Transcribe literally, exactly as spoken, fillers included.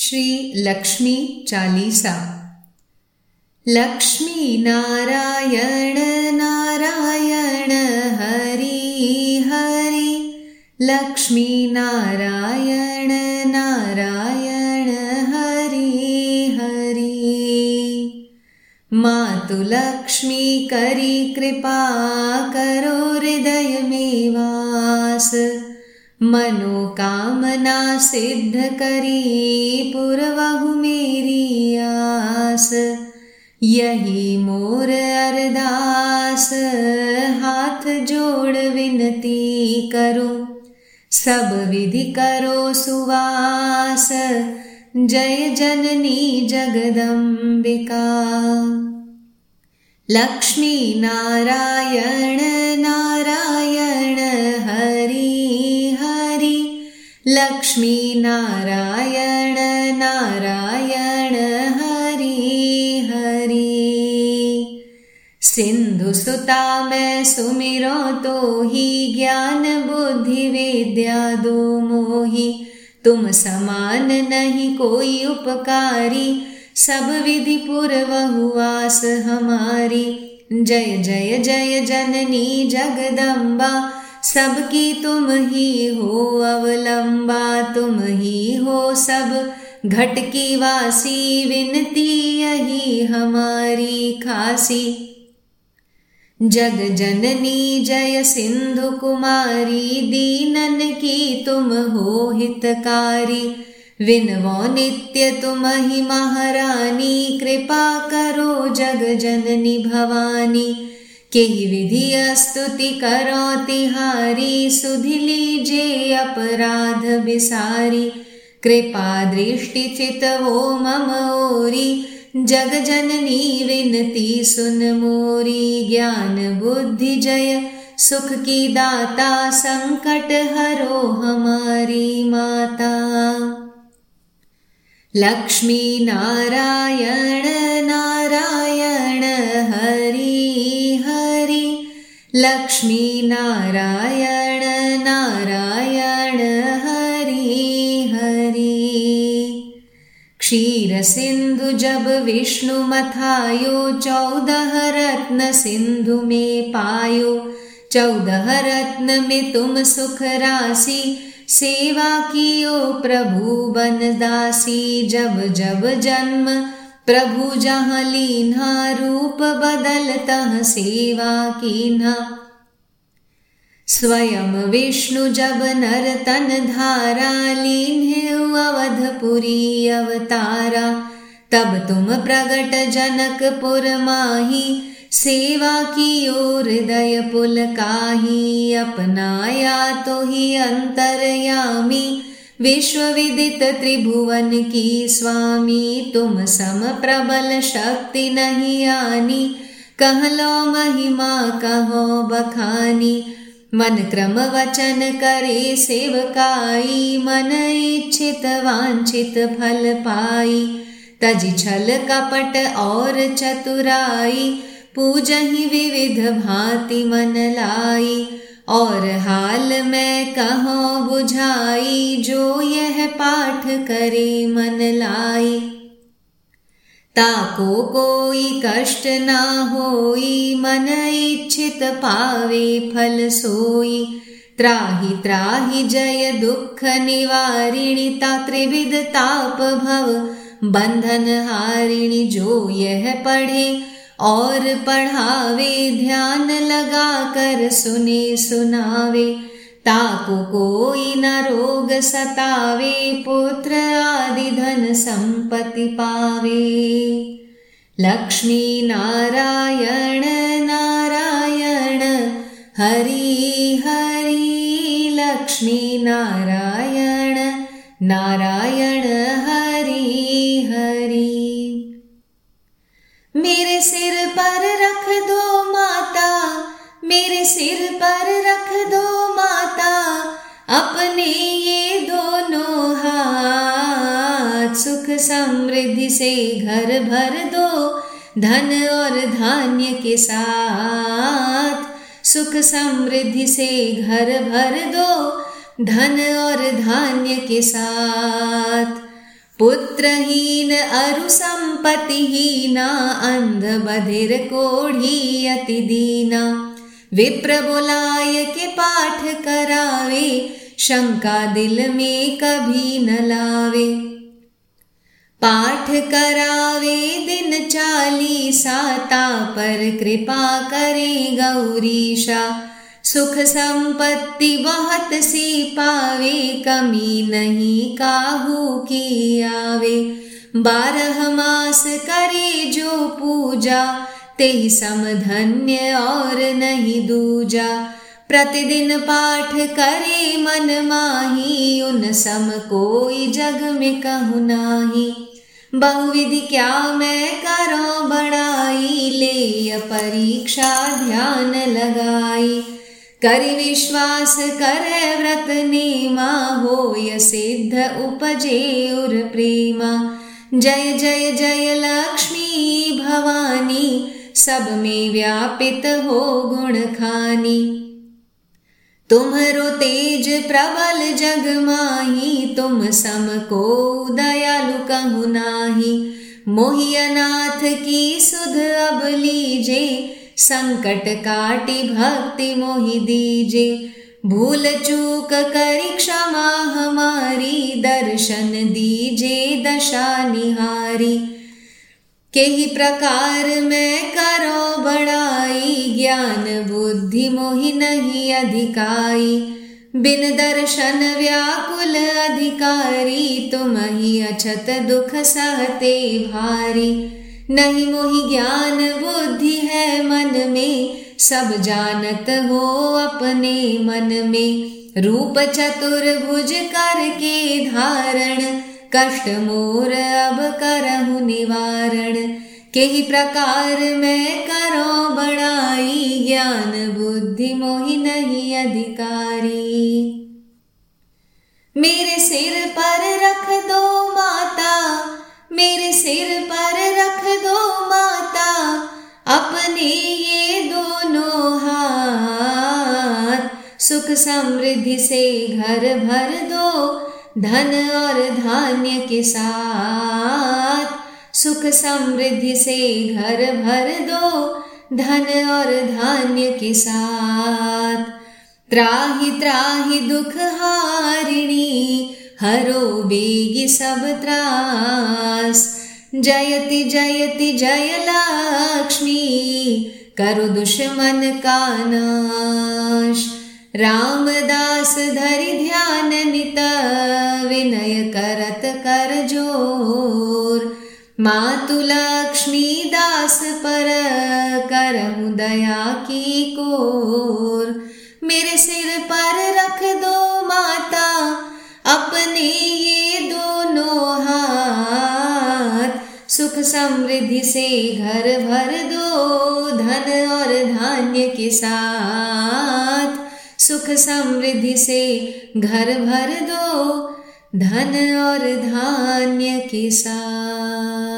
श्री लक्ष्मी चालीसा। लक्ष्मी नारायण नारायण हरि हरि, लक्ष्मी नारायण नारायण हरि हरि। मातु लक्ष्मी करी कृपा करो हृदय में वास, मनोकामना सिद्ध करी पुरवहु मेरी आस। यही मोर अरदास हाथ जोड़ विनती करो, सब विधि करो सुवास। जय जननी जगदम्बिका। लक्ष्मी नारायण नारायण हरि हरि, लक्ष्मी नारायण नारायण हरि हरि। सिंधु सुता मैं सुमिरो तो ही, ज्ञान बुद्धि विद्या दो मोही। तुम समान नहीं कोई उपकारी, सब विधि पुरवहु आस हमारी। जय जय जय जननी जगदम्बा, सबकी तुम ही हो अवलंबा। तुम ही हो सब घट की वासी, विनती यही हमारी खासी। जग जननी जय सिंधु कुमारी, दीनन की तुम हो हितकारी। विनवो नित्य तुम ही महारानी, कृपा करो जग जननी भवानी। केहि विधि स्तुति करो तिहारी, सुधि लीजे अपराध बिसारी। कृपा दृष्टि चितवो मम ओरी, जग जननी विनती सुन मोरी। ज्ञान बुद्धि जय सुख की दाता, संकट हरो हमारी माता। लक्ष्मी नारायण नारायण हरि हरि, लक्ष्मी नारायण नारायण हरि हरि। क्षीर सिंधु जब विष्णु मथायो, चौदह रत्न सिंधु में पायो। चौदह रत्न में तुम सुख राशि, सेवा कियो प्रभु बन दासी। जब जब जन्म प्रभु जहाँ लीन्हा, रूप बदलतः सेवा कीन्हा। स्वयं विष्णु जब नर तन धारा, लीन्हे अवधपुरी अवतारा। तब तुम प्रगट जनकपुर माही, सेवा कियो हृदय पुलकाही। अपनाया तो ही अंतरयामी, विश्व विदित त्रिभुवन की स्वामी। तुम सम प्रबल शक्ति नहीं आनी, कह लो महिमा कहो बखानी। मन क्रम वचन करे सेवकाई, मन इच्छित वांछित फल पाई। तजि छल कपट और चतुराई, पूजहि विविध भांति मन लाई। और हाल मैं कहो बुझाई, जो यह पाठ करे मन लाई। ताको कोई कष्ट ना होई, मन इच्छित पावे फल सोई। त्राहि त्राहि जय दुख निवारिणी, ता त्रिविध ताप भव बंधन हारिणी। जो यह पढ़े और पढ़ावे, ध्यान लगा कर सुने सुनावे। ताको कोई न रोग सतावे, पुत्र आदि धन संपत्ति पावे। लक्ष्मी नारायण नारायण हरि हरि, लक्ष्मी नारायण नारायण हरि हरि। मेरे सिर पर रख दो माता, मेरे सिर पर रख दो माता, अपने ये दोनों हाथ। सुख समृद्धि से घर भर दो, धन और धान्य के साथ। सुख समृद्धि से घर भर दो, धन और धान्य के साथ। पुत्रहीन अरु संपत्तिहीना, अंध बधिर कोढ़ी अति दीना। विप्र बुलाय के पाठ करावे, शंका दिल में कभी न लावे। पाठ करावे दिन चालीसा, पर कृपा करे गौरीशा। सुख संपत्ति बहुत सी पावे, कमी नहीं काहू की आवे। बारह मास करे जो पूजा, तेहि सम धन्य और नहीं दूजा। प्रतिदिन पाठ करे मन माही, उन सम कोई जग में कहु नाही। बहुविधि क्या मैं करो बड़ाई, ले परीक्षा ध्यान लगाई। करि विश्वास करे व्रत नेमा, होय सिद्ध उपजे उर प्रेमा। जय जय जय लक्ष्मी भवानी, सब में व्यापित हो गुण खानी। तुम्हरो तेज प्रबल जग माही, तुम सम को दयालु कहु नाही। मोहि अनाथ की सुध अब लीजे, संकट काटी भक्ति मोहि दीजे। भूल चूक करी क्षमा हमारी, दर्शन दीजे दशा निहारी। केहि प्रकार मैं करो बड़ाई, ज्ञान बुद्धि मोहि नहीं अधिकाई। बिन दर्शन व्याकुल अधिकारी, तुम ही अछत दुख सहते भारी। नहीं मोहि ज्ञान बुद्धि है मन में, सब जानत हो अपने मन में। रूप चतुर्भुज करके धारण, कष्ट मोर अब करहु निवारण। केहि प्रकार मैं करो बड़ाई, ज्ञान बुद्धि मोहि नहीं अधिकारी। मेरे सिर पर रख दो माता, मेरे सिर पर रख दो माता, अपने ये दोनों हाथ। सुख समृद्धि से घर भर दो, धन और धान्य के साथ। सुख समृद्धि से घर भर दो, धन और धान्य के साथ। त्राहि त्राहि दुख हारिणी, हरो बेगी सब त्रास। जयति जयति जय लक्ष्मी, करो दुश्मन का नाश। रामदास धरि ध्यान नित, विनय करत कर जोर। मातु लक्ष्मी दास पर, करहु दया की कोर। मेरे सिर पर रख दो माता, अपने ये दोनों हाथ। सुख समृद्धि से घर भर दो, धन और धान्य के साथ। सुख समृद्धि से घर भर दो, धन और धान्य के साथ।